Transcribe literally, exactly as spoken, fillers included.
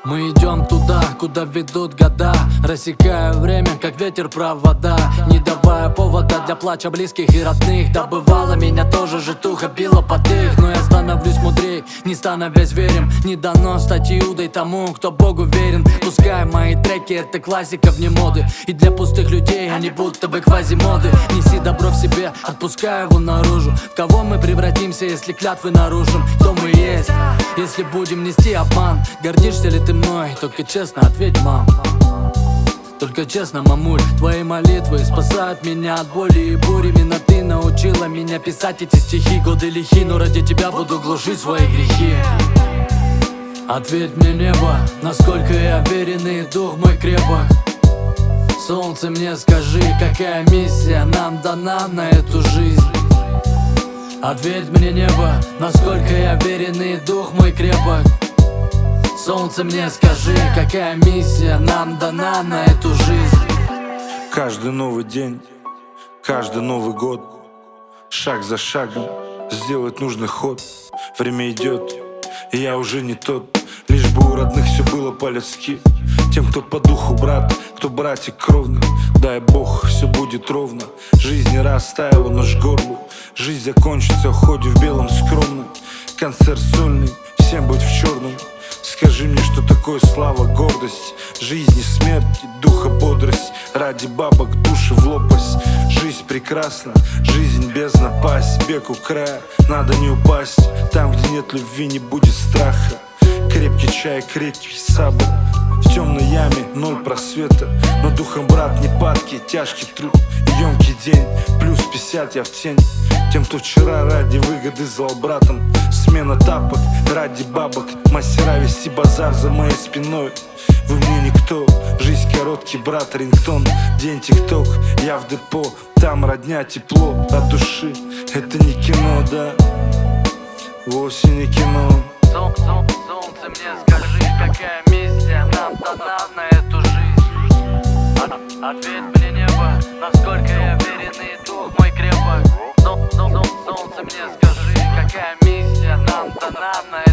Мы идем туда, куда ведут года, рассекая время, как ветер провода, не давая повода для плача близких и родных. Да бывало, меня тоже житуха била под их, но я становлюсь мудрей, не становясь зверем. Не дано стать Иудой тому, кто Богу верен. Пускай мои треки — это классика вне моды, и для пустых людей они будто бы квазимоды. Неси добро в себе, отпускай его наружу. В кого мы превратимся, если клятвы нарушим? Кто мы есть, если будем нести обман? Гордишься ли ты мной? Только честно ответь, мам. Только честно, мамуль, твои молитвы спасают меня от боли и бурь. Именно ты научила меня писать эти стихи. Годы лихи, но ради тебя буду глушить свои грехи. Ответь мне, небо, насколько я верен и дух мой крепок. Солнце, мне скажи, какая миссия нам дана на эту жизнь. Ответь мне, небо, насколько я верен и дух мой крепок. Солнце, мне скажи, какая миссия нам дана на эту жизнь. Каждый новый день, каждый Новый год, шаг за шагом сделать нужный ход. Время идет, и я уже не тот. Лишь бы у родных все было по-людски. Тем, кто по духу брат, кто братик кровный. Дай Бог, все будет ровно. Жизнь не растаяла, нож к горлу. Жизнь закончится, уходе в белом скромном. Концерт сольный, всем быть в черном. Скажи мне, что такое слава, гордость, жизнь и смерть, и духа бодрость. Ради бабок души в лопасть. Жизнь прекрасна, жизнь без напасть. Бег у края, надо не упасть. Там, где нет любви, не будет страха. Крепкий чай, крепкий сабр. В темной яме ноль просвета, но духом брат не падкий, тяжкий труд и емкий день. Плюс пятьдесят я в тень. Тем, кто вчера ради выгоды звал братом. Смена тапок ради бабок. Мастера вести базар за моей спиной. Вы мне никто, жизнь короткий, брат, рингтон. День тикток, я в депо. Там родня, тепло от души. Это не кино, да, вовсе не кино. Солнце, мне скажи, какая миссия нам дана на эту жизнь. Ответь мне, небо, насколько я верен и дух мой крепок. Солнце, мне скажи, какая миссия нам дана на